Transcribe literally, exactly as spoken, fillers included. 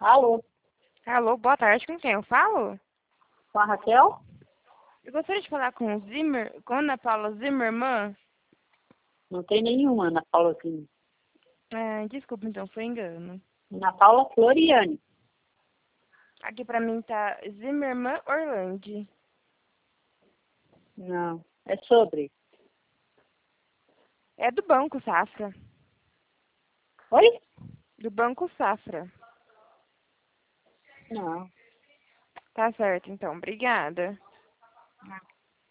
Alô, Alô, boa tarde, com quem eu falo? com a Raquel? Eu gostaria de falar com o Zimmer, com a Ana Paula Zimmermann. Não tem nenhuma, Ana Paula assim. É, desculpa, então, foi engano. Ana Paula Floriane. Aqui pra mim tá Zimmermann Orlandi. Não, é sobre. É do Banco Safra. Oi? Do Banco Safra. Não. Tá certo, então. Obrigada.